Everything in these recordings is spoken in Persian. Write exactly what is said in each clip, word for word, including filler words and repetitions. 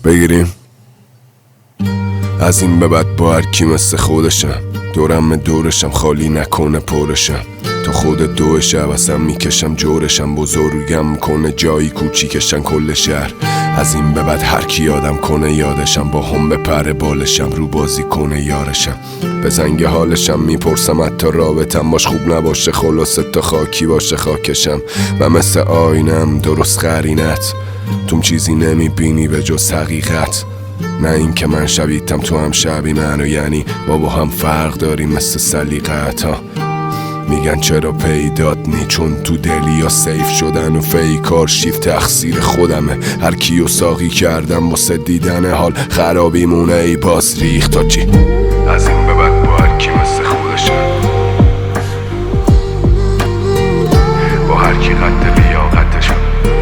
بگیریم. از این به بعد با هر کی مثل خودشم، دورم دورشم خالی نکنه پرشم. تا خود دو شب اصلا میکشم جورشم، بزرگم کنه جایی کوچیکشن کل شهر. از این به بعد هر کی یادم کنه یادشم، با هم به پر بالشم رو بازی کنه یارشم. به زنگ حالشم میپرسم حتی رابطم باش خوب نباشه، خلاصه تا خاکی باشه خاکشم. و مثل آینم درست قرینت، توم چیزی نمیبینی به جز حقیقت. نه این که من شبیتم تو هم شبی منو، یعنی ما با هم فرق داریم مثل سلیقت ها. میگن چرا پیدات نی، چون تو دلی یا سیف شدن و فیکار شیف تقصیر خودمه. هر کیو ساقی کردم واسه دیدن حال خرابی مونه ای باز ریخت تا چی. از این به بعد با هر کی مثل خودشه، با هر کی قد لیاقتشم.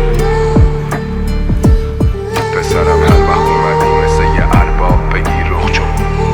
پسرم هر وقت اومدی مثل یه ارباب بگی رخ چون.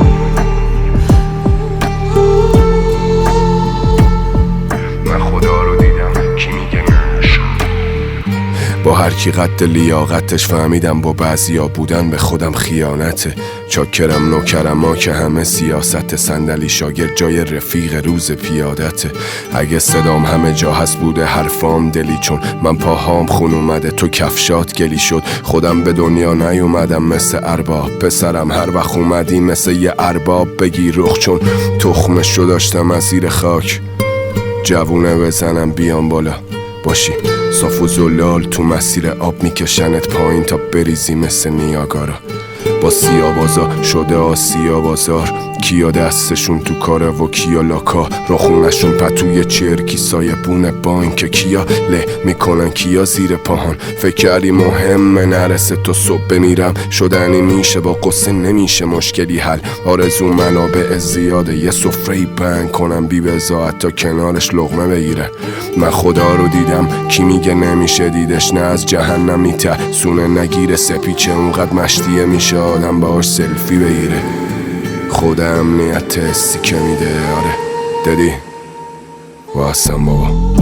من خدا رو دیدم کی میگه نش. با هر کی قد لیاقتش فهمیدم با بعضیا بودن به خودم خیانته. چاکرم نوکرم ها که همه سیاست، صندلی شاگرد جای رفیق روز پیادته. اگه صدام همه جا هست بوده حرفام دلی، چون من پاهام خون اومده تو کفشات گلی شد. خودم به دنیا نیومدم مثل ارباب، پسرم هر وقت اومدی مثل یه ارباب بگی رخ چون. تخمش رو داشتم از زیر خاک، جوونه بزنم بیام بالا باشی صاف و زلال، تو مسیر آب میکشنت پایین تا بریزی مثل نیاگارا. با سیابازا شده آسیا بازار، کیا دستشون تو کاره و کیا لاکا، راخونشون پتوی چرکی سایه بونه بانک، کیا له میکنن کیا زیر پاهان. فکر کردی مهمه نرسه تو صبح بمیرم، شدنی میشه با قصه نمیشه مشکلی حل. آرزو منابع زیاده یه سفره بند کنم بی بضاعت تا کنارش لقمه بگیره. من خدا رو دیدم کی میگه نمیشه دیدش، نه از جهنم میته سونه نگیره سپیچه اونقدر مشتیه میشه آدم باش سلفی بگیره. خود امنیت حسی که میده آره دادی واسم بابا.